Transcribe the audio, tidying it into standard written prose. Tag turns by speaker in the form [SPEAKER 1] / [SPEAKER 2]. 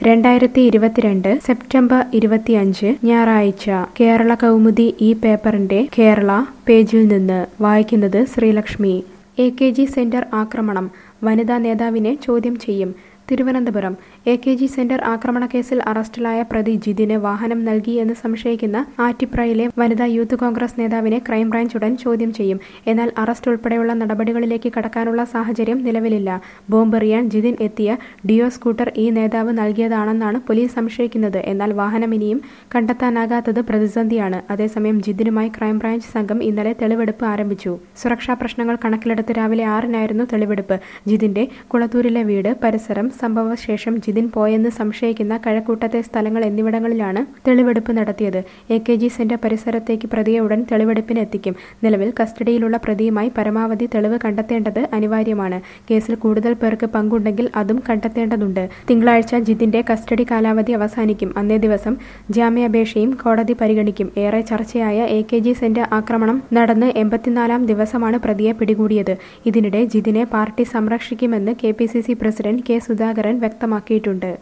[SPEAKER 1] 2022 September 25 ഞായറാഴ്ച കേരള കൗമുദി ഈ പേപ്പറിന്റെ കേരള പേജിൽ നിന്ന് വായിക്കുന്നത് ശ്രീലക്ഷ്മി. AKG സെന്റർ ആക്രമണം, വനിതാ നേതാവിനെ ചോദ്യം ചെയ്യും. തിരുവനന്തപുരം AKG സെന്റർ ആക്രമണ കേസിൽ അറസ്റ്റിലായ പ്രതി ജിതിന് വാഹനം നൽകി എന്ന് സംശയിക്കുന്ന ആറ്റിപ്രയിലെ വനിതാ യൂത്ത് കോൺഗ്രസ് നേതാവിനെ ക്രൈംബ്രാഞ്ച് ഉടൻ ചോദ്യം ചെയ്യും. എന്നാൽ അറസ്റ്റ് ഉൾപ്പെടെയുള്ള നടപടികളിലേക്ക് കടക്കാനുള്ള സാഹചര്യം നിലവിലില്ല. ബോംബെറിയാൻ ജിതിൻ എത്തിയ ഡിയോ സ്കൂട്ടർ ഈ നേതാവ് നൽകിയതാണെന്നാണ് പോലീസ് സംശയിക്കുന്നത്. എന്നാൽ വാഹനം ഇനിയും കണ്ടെത്താനാകാത്തത് പ്രതിസന്ധിയാണ്. അതേസമയം ജിതിനുമായി ക്രൈംബ്രാഞ്ച് സംഘം ഇന്നലെ തെളിവെടുപ്പ് ആരംഭിച്ചു. സുരക്ഷാ പ്രശ്നങ്ങൾ കണക്കിലെടുത്ത് രാവിലെ 6-നായിരുന്നു തെളിവെടുപ്പ്. ജിതിന്റെ കുളത്തൂരിലെ വീട്, പരിസരം, സംഭവശേഷം ജിതിൻ പോയെന്ന് സംശയിക്കുന്ന കഴക്കൂട്ടത്തെ സ്ഥലങ്ങൾ എന്നിവിടങ്ങളിലാണ് തെളിവെടുപ്പ് നടത്തിയത്. AKG സെന്റർ പരിസരത്തേക്ക് പ്രതിയെ ഉടൻ തെളിവെടുപ്പിന് എത്തിക്കും. നിലവിൽ കസ്റ്റഡിയിലുള്ള പ്രതിയുമായി പരമാവധി തെളിവ് കണ്ടെത്തേണ്ടത് അനിവാര്യമാണ്. കേസിൽ കൂടുതൽ പേർക്ക് പങ്കുണ്ടെങ്കിൽ അതും കണ്ടെത്തേണ്ടതുണ്ട്. തിങ്കളാഴ്ച ജിതിന്റെ കസ്റ്റഡി കാലാവധി അവസാനിക്കും. അന്നേ ദിവസം ജാമ്യാപേക്ഷയും കോടതി പരിഗണിക്കും. ഏറെ ചർച്ചയായ AKG സെന്റർ ആക്രമണം നടന്ന് 84-ാം ദിവസമാണ് പ്രതിയെ പിടികൂടിയത്. ഇതിനിടെ ജിതിനെ പാർട്ടി സംരക്ഷിക്കുമെന്ന് KPCC പ്രസിഡന്റ് K. സുധാകരൻ വ്യക്തമാക്കിയിട്ടുണ്ട്.